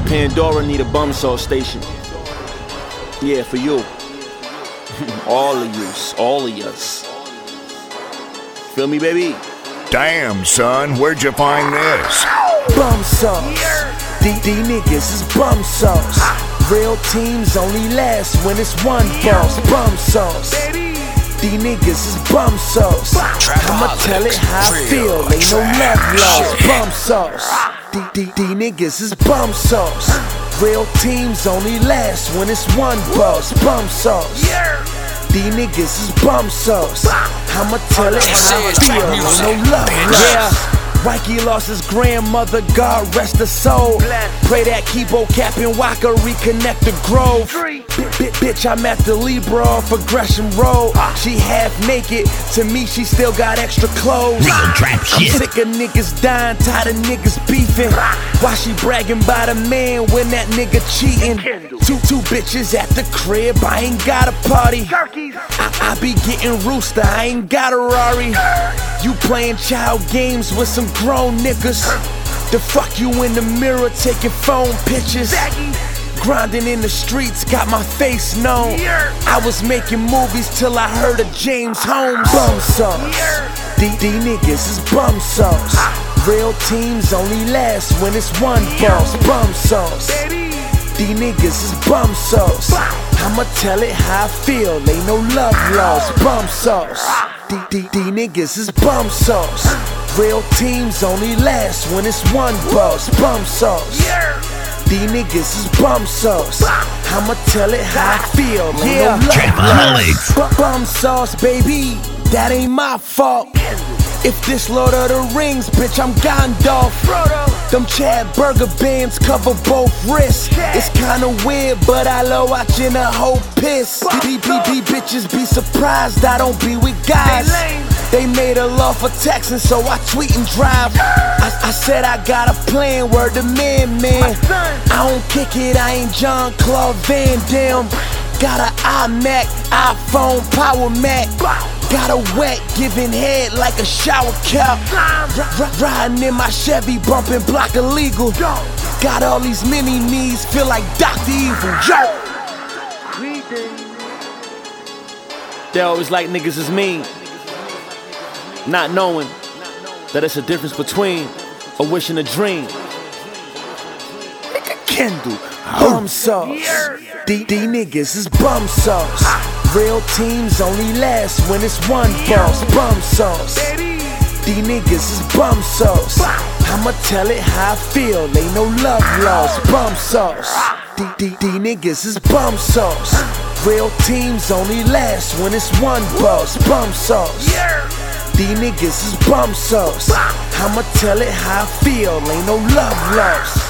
Pandora need a bum sauce station. Yeah, for you. All of yous, all of yous. Feel me, baby? Damn, son, where'd you find this? Bum sauce. D niggas is bum sauce. Real teams only last when it's one boss. Bum sauce. D niggas is bum sauce. I'ma tell it how I feel, ain't no love lost. Bum sauce. D niggas is bum sauce. Real teams only last when it's one boss. Bum sauce. D niggas is bum sauce. I'ma tell it how I feel, ain't no love lost. Mikey lost his grandmother, God rest her soul. Pray that Kibo Captain Waka reconnect the grove. Bitch, I'm at the Libra off of Gresham Road. She half naked, to me she still got extra clothes. Real trap shit. I'm sick of niggas dying, tired of niggas beefing. Why she bragging about a man when that nigga cheating? Two bitches at the crib, I ain't got a party. I be getting rooster, I ain't got a Rari. You playing child games with some grown niggas. The fuck you in the mirror taking phone pictures. Grinding in the streets, got my face known. I was making movies till I heard of James Holmes. Bum sauce. D niggas is bum sauce. Real teams only last when it's one boss. Bum sauce. D niggas is bum sauce. I'ma tell it how I feel, ain't no love lost. Bum sauce. D niggas is bum sauce. Real teams only last when it's one boss. Bum sauce. D niggas is bum sauce. I'ma tell it how I feel, ain't no love lost. Bum sauce, baby, that ain't my fault. If this Lord of the Rings, bitch, I'm Gandalf. Them Chad Burger bands cover both wrists. It's kinda weird, but I love watching a hoe piss. Bitches be surprised I don't be with guys. They made a law for texting, so I tweet and drive. I said I got a plan, word to man. I don't kick it, I ain't Jean-Claude Van Damme. Got an iMac, iPhone, Power Mac. Got a wet, giving head like a shower cap. Riding in my Chevy, bumping block illegal. Got all these mini-me's, feel like Dr. Evil. They always like niggas is mean, not knowing that it's a difference between a wish and a dream. Nigga Kendall, bum sauce. D niggas is bum sauce. Real teams only last when it's one boss. Bum sauce. D niggas is bum sauce. I'ma tell it how I feel, ain't no love lost. Bum sauce. D niggas is bum sauce. Real teams only last when it's one boss. Bum sauce. D niggas is bum sauce. I'ma tell it how I feel, ain't no love lost.